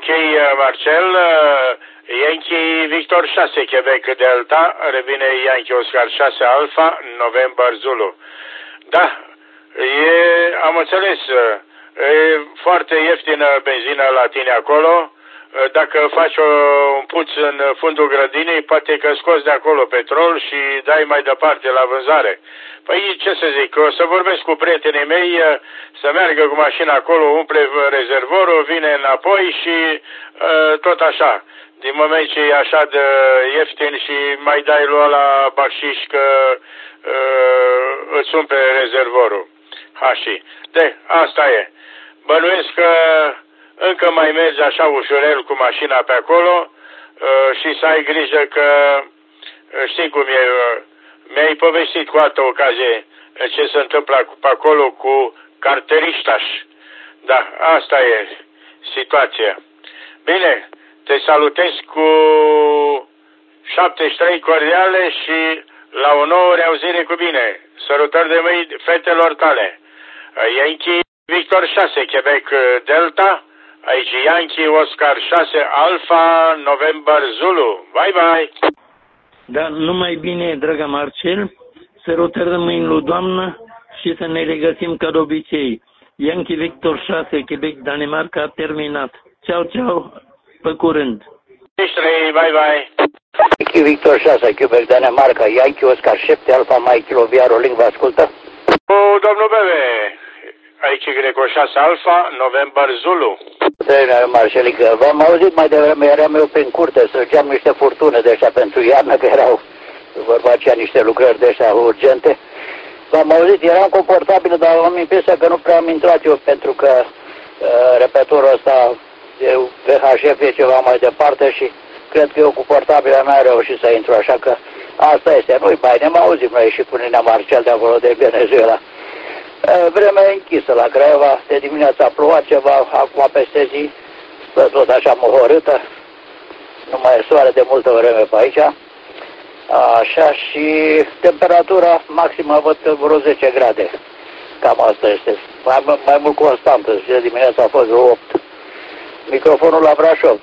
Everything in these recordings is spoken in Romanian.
Ok, Marcel, Yankee Victor 6, Quebec Delta, revine Yankee Oscar 6 Alpha, November Zulu. Da, am înțeles, e foarte ieftină benzină la tine acolo. Dacă faci un puț în fundul grădinii, poate că scoți de acolo petrol și dai mai departe la vânzare. Păi ce să zic, o să vorbesc cu prietenii mei să meargă cu mașina acolo, umple rezervorul, vine înapoi și tot așa. Din moment ce e așa de ieftin și mai dai lui la bacșiș că îți umple rezervorul. Hași. De, asta e. Bănuiesc că încă mai mergi așa ușurel cu mașina pe acolo și să ai grijă că știi cum e, mi-ai povestit cu altă ocazie ce se întâmplă pe acolo cu carteriștaș. Da, asta e situația. Bine, te salutez cu 73 cordiale și la o nouă reauzire cu bine. Sărutări de mâini fetelor tale. Yankee Victor 6, Quebec Delta. Aici Yankee Oscar 6 Alpha November Zulu. Bye bye. Da, numai bine, dragă Marcel, sărutări de mâini lui Doamnă și să ne regăsim ca de obicei. Yankee Victor 6, Quebec, Danemarca, terminat. Ceau, ceau, pe curând. Bye bye. Yankee Victor 6, Quebec, Danemarca, Yankee Oscar 7 Alpha Mike Kilo Via Rolling, vă ascultă? Domnul Bebe, aici Greco 6 Alpha November Zulu. Trainer Marcelică, v-am auzit mai devreme, eram eu prin curte să geam niște furtune de ăștia pentru iarnă, că erau vorba aceea niște lucrări de ăștia urgente. V-am auzit, eram confortabil, dar am impresia că nu prea am intrat eu, pentru că repetorul ăsta de VHF e ceva mai departe și cred că eu cu portabilă n-am reușit să intru, așa că asta este. Nu-i bai, ne-am auzit noi și cu Nina Marcel de acolo de Venezuela. Vremea închisă la Craiova, de dimineața a plouat ceva, acum peste zi, stă tot așa mohorâtă, nu mai e soare de multă vreme pe aici, așa, și temperatura maximă văd că vreo 10 grade, cam asta este, mai mult constantă, de dimineața a fost vreo 8. Microfonul la Brașov,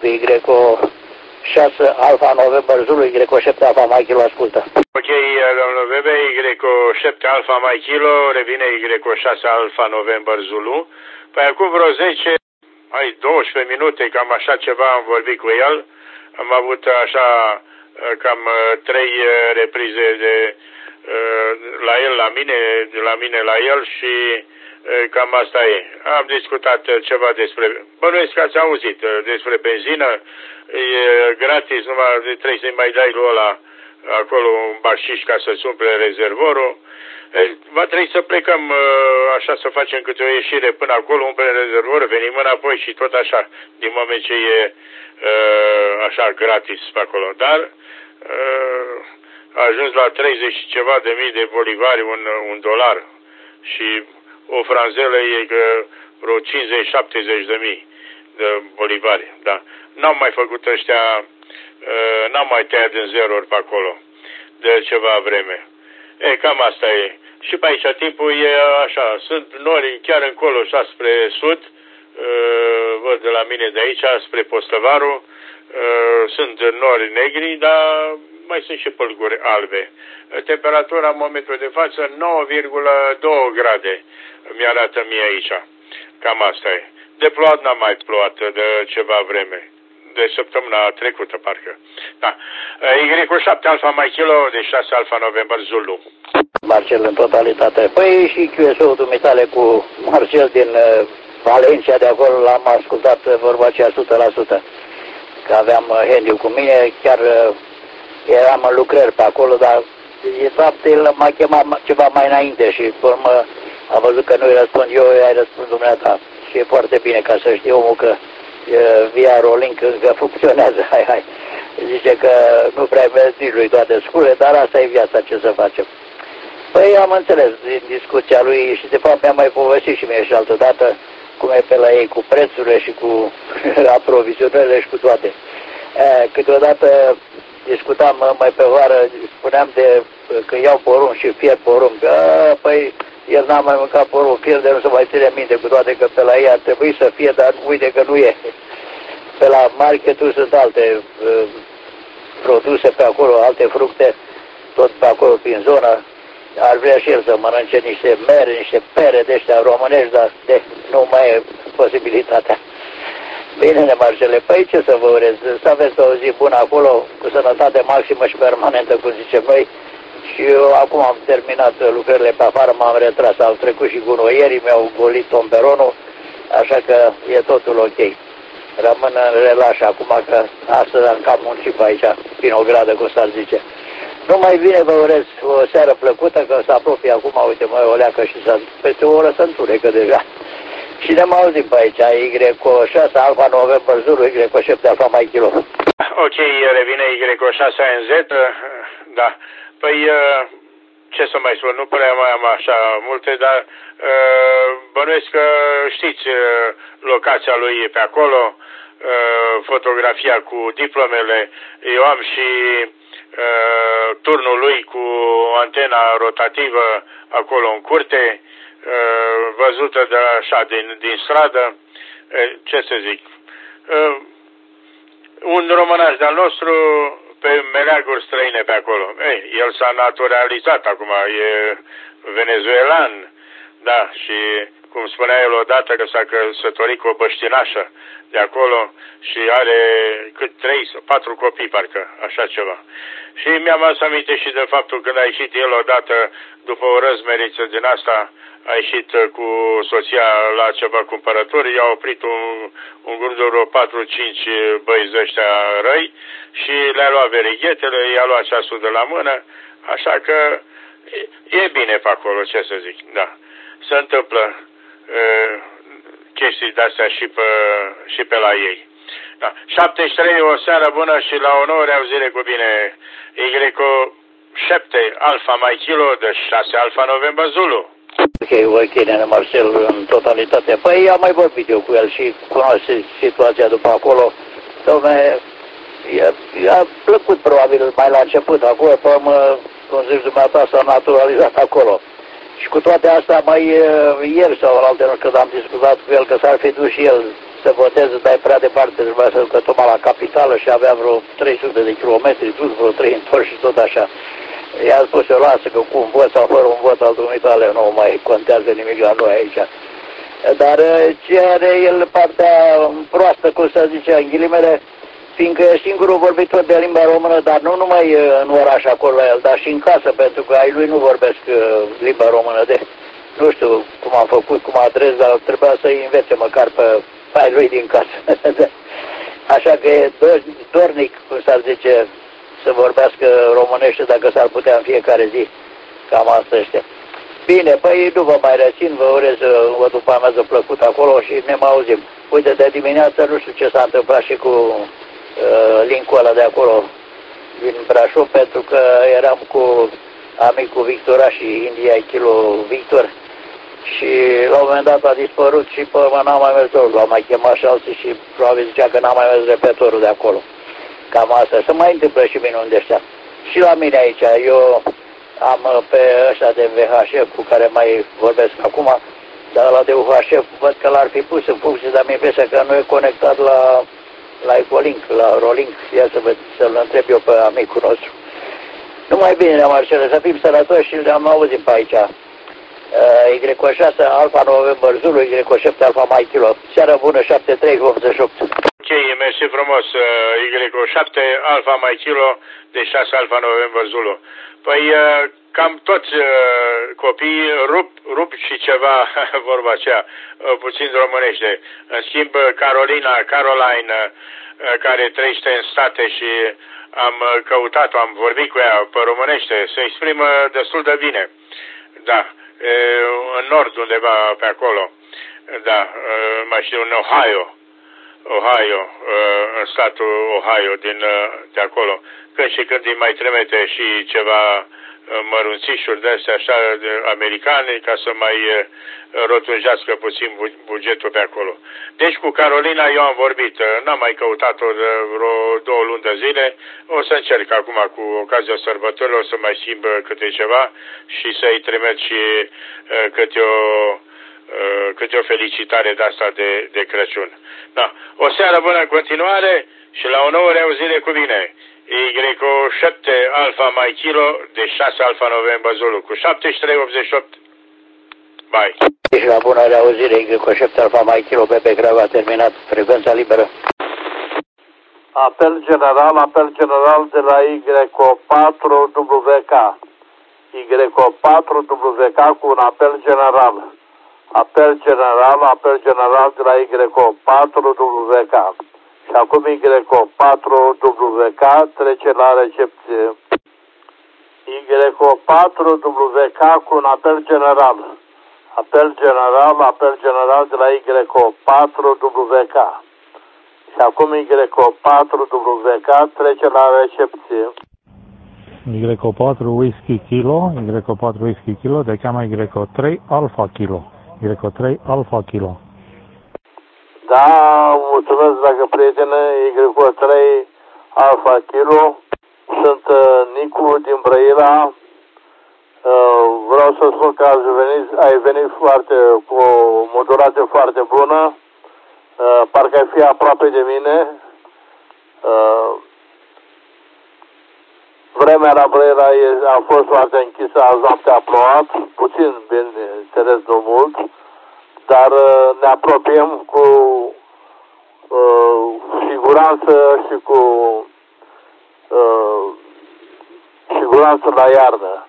Y6 Alpha November Zulu, Y7 Alpha Mike Kilo, ascultă. Ok, domnul Bebe, Y7 Alpha Mike Kilo, revine Y6 Alpha November Zulu. Păi acum vreo 10, 12 minute, cam așa ceva am vorbit cu el. Am avut așa cam 3 reprize de la el, la mine la el și cam asta e. Am discutat ceva despre, bănuiesc că ați auzit, despre benzină, e gratis, numai trebuie să-i mai dai lui ăla acolo un bacșiș ca să-ți umple rezervorul. Va trebui să plecăm așa, să facem câte o ieșire până acolo, umple rezervorul, venim înapoi și tot așa, din moment ce e așa gratis pe acolo. Dar a ajuns la 30 și ceva de mii de bolivari, un dolar, și o franzelă e vreo 50-70 de mii de bolivari. Da. N-am mai făcut ăștia, n-am mai tăiat din zerouri pe acolo de ceva vreme. Cam asta e. Și pe aici timpul e așa, sunt nori chiar încolo, așa spre sud, văd de la mine de aici, spre Postăvaru, sunt nori negri, dar mai sunt și pălguri albe. Temperatura în momentul de față 9,2 grade mi-arată mie aici. Cam asta e. De plouat n-am mai plouat de ceva vreme. De săptămâna trecută, parcă. Da. Y7 Alpha Mike Kilo, de 6 Alpha November Zulu. Marcel în totalitate. Păi și QSO-ul dumitale cu Marcel din Valencia, de acolo l-am ascultat vorba aceea 100%. Că aveam Hendiu cu mine, chiar eram în lucrări pe acolo, dar de fapt el m-a chemat ceva mai înainte și pe urmă a văzut că nu-i răspund eu, i-ai răspuns dumneata. Și e foarte bine ca să știe omul că via Rolling încă funcționează, hai. Zice că nu prea merg nici lui toate scule, dar asta e viața, ce să facem. Păi am înțeles din discuția lui și de fapt mi-a mai povestit și mie și altă dată cum e pe la ei cu prețurile și cu aprovizionările și cu toate. Câteodată discutam mai pe vară, spuneam de că iau porumb și fier porumb, că păi el n-a mai mâncat porumb, fier de nu se mai ține minte, cu toate că pe la ei ar trebui să fie, dar uite că nu e. Pe la la marketul sunt alte produse pe acolo, alte fructe, tot pe acolo prin zonă. Ar vrea și el să mănânce niște mere, niște pere de ăștia românești, dar nu mai e posibilitatea. Bine, Marcele, păi ce să vă urez? Să aveți o zi bună acolo, cu sănătate maximă și permanentă, cum zicem noi. Și eu acum am terminat lucrările pe afară, m-am retras, au trecut și gunoierii, mi-au golit tomberonul, așa că e totul ok. Rămân în relaș acum, că astăzi am cam muncit pe aici, prin o gradă, cum s-ar zice. Numai bine vă urez o seară plăcută, că se apropie acum, uite, mai o leacă și peste o oră se întunecă deja. Și ne-am auzit pe aici, Y6, Alfa November Zulu, Y7 Alfa Mike Kilo. Ok, revine Y6 ANZ, da. Păi, ce să mai spun, nu prea mai am așa multe, dar bănuiesc că știți locația lui pe acolo, fotografia cu diplomele. Eu am și turnul lui cu antena rotativă acolo în curte, văzută de așa din stradă. Ce să zic, un românaș de-al nostru pe meleaguri străine pe acolo. El s-a naturalizat acum, e venezuelan, da, și cum spunea el odată că s-a căsătorit cu o băștinașă de acolo și are cât 3 sau 4 copii, parcă, așa ceva. Și mi-am adus aminte și de faptul când a ieșit el odată, după o răzmeriță din asta, a ieșit cu soția la ceva cumpărături, i-a oprit un grup de vreo 4-5 băieți ăștia răi și le-a luat verighetele, i-a luat ceasul de la mână, așa că e bine pe acolo, ce să zic, da. Se întâmplă chestii de-astea și pe la ei. Da. 73, o seară bună și la onore, auzire cu bine. Y7 Alfa Mike Kilo de 6 Alfa November Zulu. Ok, nene Marcel, în totalitate. Păi am mai vorbit eu cu el și cunoaște situația după acolo. Dom'le, i-a plăcut probabil mai la început acolo, pe urmă, cum zici dumneata, s-a naturalizat acolo. Și cu toate astea, mai ieri sau alte, nu știu, când am discutat cu el că s-ar fi dus și el să voteze, dar e prea departe, trebuia să ducă tocmai la capitală și avea vreo 300 de kilometri, dus vreo 3 întorși și tot așa. I-a spus, eu lasă că cu un vot sau fără un vot al dumitale nu mai contează nimic la noi aici. Dar ce are el partea proastă, cum să zice, în ghilimele, fiindcă e singurul vorbitor de limba română, dar nu numai în oraș acolo la el, dar și în casă, pentru că ai lui nu vorbesc limba română. Nu știu cum am făcut, cum adres, dar trebuia să-i învețe măcar pe ai lui din casă. Așa că e dornic, cum s-ar zice, să vorbească românește dacă s-ar putea în fiecare zi. Cam asta este. Bine, păi nu vă mai rețin, vă urez o după amiază plăcut acolo și ne mai auzim. Uite, de dimineață nu știu ce s-a întâmplat și cu linkul ăla de acolo din Brașov, pentru că eram cu amicul Victora și India Kilo Victor și la un moment dat a dispărut și pe urmă n-am mai mers dorul, l-am mai chemat și alții și probabil zicea că n-am mai mers repetorul de acolo. Cam asta. Se mai întâmplă și minuni de ăștia. Și la mine aici, eu am pe ăștia de VHF cu care mai vorbesc acum, dar la de UHF văd că l-ar fi pus în funcție, dar mi-e impresia că nu e conectat la Ecolink, la Rolink. Ia să-l întreb eu pe amicul nostru. Numai bine, Marcele, să fim sănătoși și le-am auzit pe aici. Y6 Alfa November Zulu, Y7 Alfa Mike Kilo. Seară bună, 7388. Ok, mersi frumos, Y7 Alfa Mike Kilo de 6 Alfa November Zulu. Păi cam toți copiii rup și ceva, vorba aceea, puțin românește. În schimb, Caroline, care trăiește în state și am căutat-o, am vorbit cu ea pe românește, se exprimă destul de bine. Da, în nord undeva pe acolo, da, mai știu, în Ohio, în statul Ohio de acolo. Când și când îi mai trimite și ceva mărunțișuri de-astea așa americane ca să mai rotunjească puțin bugetul pe acolo. Deci cu Carolina eu am vorbit, n-am mai căutat-o de vreo 2 luni de zile, o să încerc acum cu ocazia sărbătorilor să mai schimb câte ceva și să-i trimit și câte o câte o felicitare de asta de Crăciun. Da. O seară bună în continuare și la o nouă reauzire cu bine. Y7 Alfa Mai Kilo de 6 Alfa November Zulu cu 7388. Bye. Și la bună reauzire, Y7 Alfa Mai Kilo, Bebe Grav a terminat, frecvența liberă. Apel general de la Y4WK. Y4WK cu un apel general. Apel general de la Y4WK. Și acum Y4WK trece la recepție. Y4WK cu un apel general. Apel general de la Y4WK. Și acum Y4WK trece la recepție. Y4 Whisky Kilo, Y4 Whisky Kilo, te cheamă Y3 Alpha Kilo. Y3 Alpha Kilo. Da, mulțumesc, dragă prietene, Y3 Alpha Kilo. Sunt Nicu din Brăila. Vreau să spun că ai venit cu o modulație foarte bună. Parcă ai fi aproape de mine. Vremea la Brăila a fost foarte închisă, azi noapte a plouat, puțin, bineînțeles, nu mult, dar ne apropiem cu siguranță și cu siguranță la iarnă.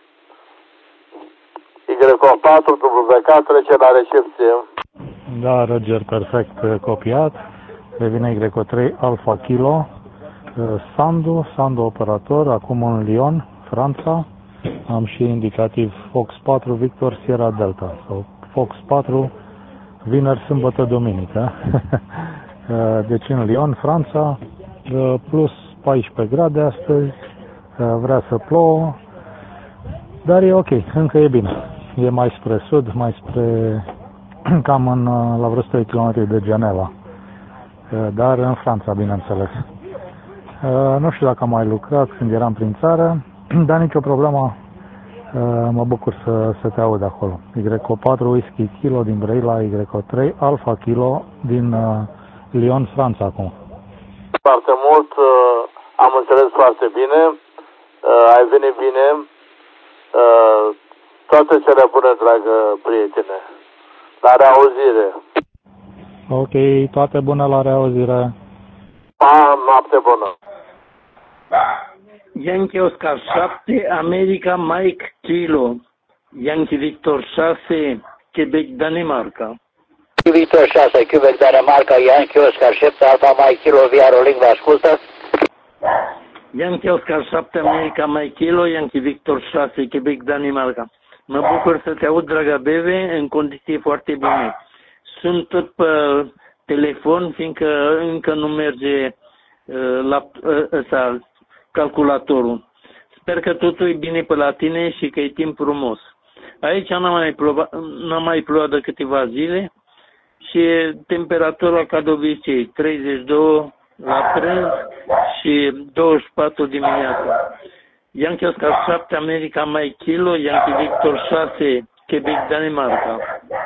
Y4WK trece la recepție. Da, Roger, perfect copiat. Devine Y3 Alpha Kilo. Sandu operator, acum în Lyon, Franța. Am și indicativ Fox 4 Victor Sierra Delta. Sau Fox 4 vineri, sâmbătă, duminică. Deci în Lyon, Franța, plus 14 grade astăzi, vrea să plouă, dar e ok, încă e bine. E mai spre sud, mai spre cam la vreo 100 km de Geneva, dar în Franța, bineînțeles. Nu știu dacă am mai lucrat când eram prin țară, dar nicio problemă, mă bucur să te aud acolo. Y4 Whisky Kilo din Brăila, Y3 Alpha Kilo din Lyon, Franța acum. Foarte mult, am înțeles foarte bine, ai venit bine, toate cele bune, dragă prietene. La reauzire. Ok, toate bune, la reauzire. Noapte bună. Yankee Oscar 7, America Mike Kilo, Yankee Victor 6, Quebec, Danemarca. Victor 6, Quebec, Danemarca, Yankee Oscar 7, Alfa Mike Kilo, via Rolling, vă ascultă. Yankee Oscar 7, America Mike Kilo, Yankee Victor 6, Quebec, Danemarca. Mă bucur să te aud, dragă Bebe, în condiții foarte bune. Sunt tot pe telefon, fiindcă încă nu merge calculatorul. Sper că totul e bine pe la tine și că e timp frumos. Aici n-am mai plouat de câteva zile și temperatura ca de obicei, 32 la prânz și 24 dimineața. Yankee Oscar 7, America Mike Kilo, Yankee Victor 6, Quebec, Danemarca.